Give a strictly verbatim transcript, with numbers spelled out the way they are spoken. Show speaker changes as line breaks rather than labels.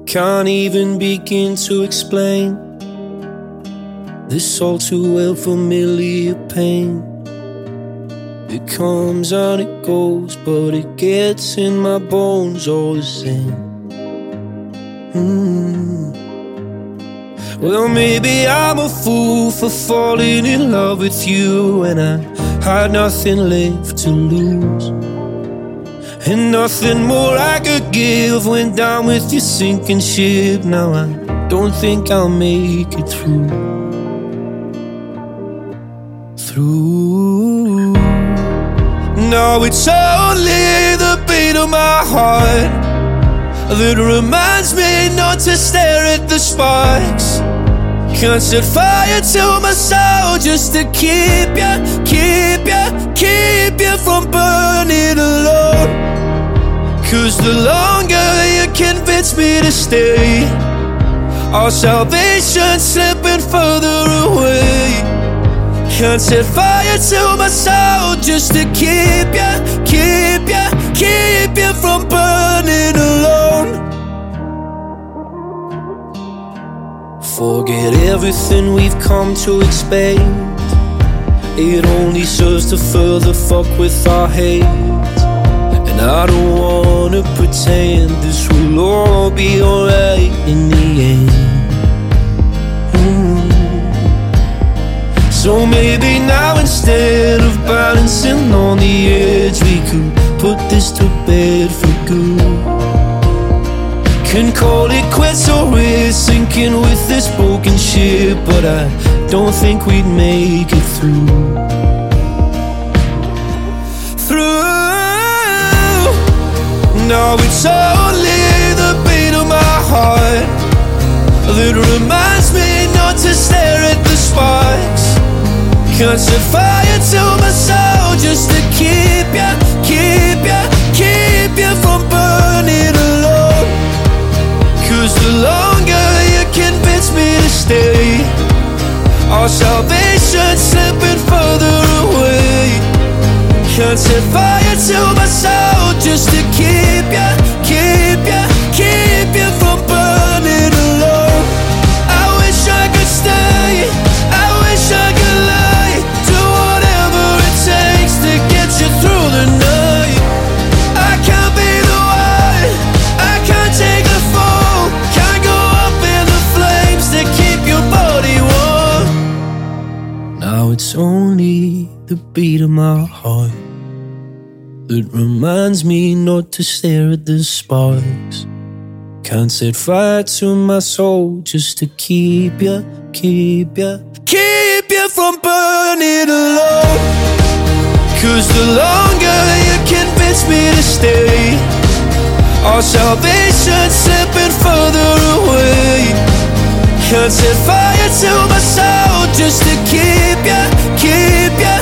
can't even begin to explain this all too well familiar pain. It comes and it goes, but it gets in my bones all the same. mm. Well, maybe I'm a fool for falling in love with you when I had nothing left to lose, and nothing more I could give went down with your sinking ship. Now I don't think I'll make it through. Through. Now it's only the beat of my heart that reminds me not to stare at the sparks. Can't set fire to my soul just to keep ya, keep ya, keep ya from burning alone. Cause the longer you convince me to stay, our salvation's slipping further away. Can't set fire to my soul just to keep ya, keep ya, keep ya from burning alone. Forget everything we've come to expect. It only serves to further fuck with our hate. And I don't wanna pretend this will all be alright in the end. mm. So maybe now instead of balancing on the edge, we could put this to bed for good. Can call it quits or we're sinking with this broken ship, but I don't think we'd make it through. Through. Now it's only the beat of my heart that reminds me not to stare at the sparks. Can't set fire to my soul just to keep ya, keep ya, keep ya from burning alone. Cause the longer you convince me to stay, our salvation's slipping further away. Can't set fire to my soul just to keep ya, keep ya, keep ya from burning alone. I wish I could stay, I wish I could lie, do whatever it takes to get you through the night. I can't be the one, I can't take the fall, can't go up in the flames to keep your body warm. Now it's only the beat of my heart that reminds me not to stare at the sparks. Can't set fire to my soul just to keep ya, keep ya, keep ya from burning alone. Cause the longer you convince me to stay, our salvation's slipping further away. Can't set fire to my soul just to keep ya, keep ya,